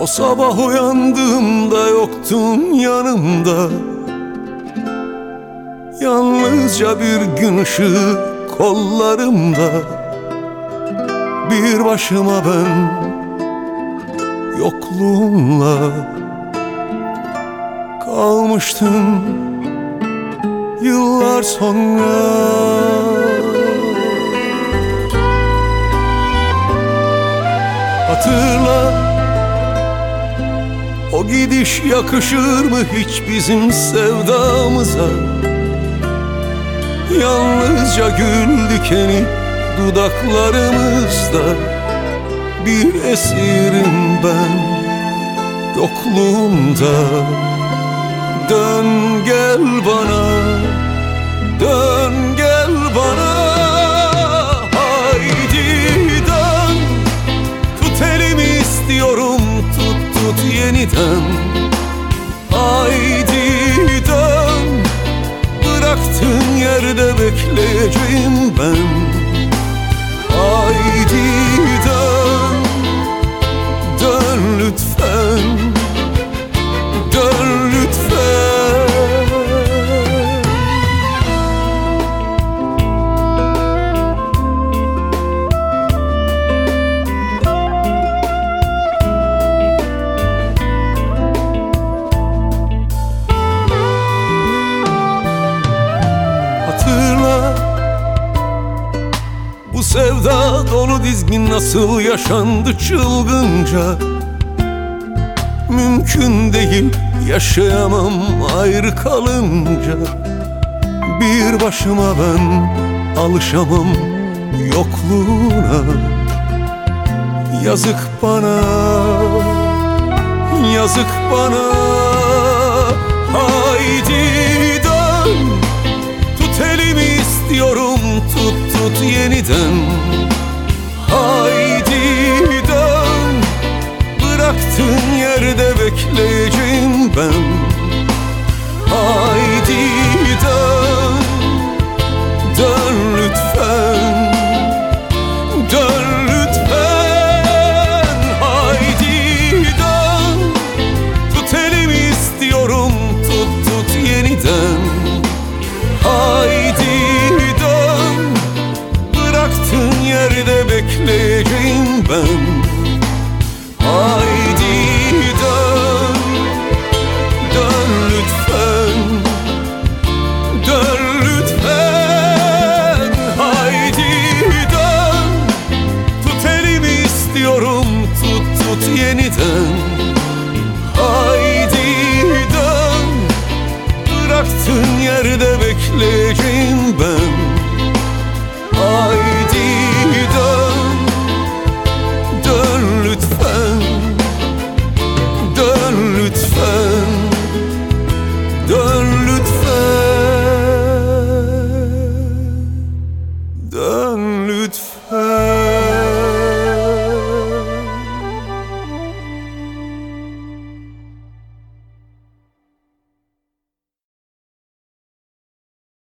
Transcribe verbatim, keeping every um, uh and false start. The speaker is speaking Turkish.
sabah uyandığımda yoktun yanımda. Yalnızca bir gün ışığı kollarımda. Bir başıma ben yokluğunla kalmıştım yıllar sonra. Hatırla, o gidiş yakışır mı hiç bizim sevdamıza? Yalnızca gül dikeni dudaklarımızda. Bir esirim ben yokluğunda. Dön gel bana, dön gel bana. Haydi dön, tut elimi istiyorum, tut tut yeniden. Haydi dön, bıraktığın yerde bekleyeceğim ben. Haydi dön, dön lütfen, dön lütfen. Hatırla, bu sevda dolu dizgin nasıl yaşandı çılgınca. Mümkün değil, yaşayamam ayrı kalınca. Bir başıma ben alışamam yokluğuna. Yazık bana, yazık bana. Haydi dön, tut elimi istiyorum, tut tut yeniden. Haydi dön, bıraktığın yerde bekleyeceğim ben.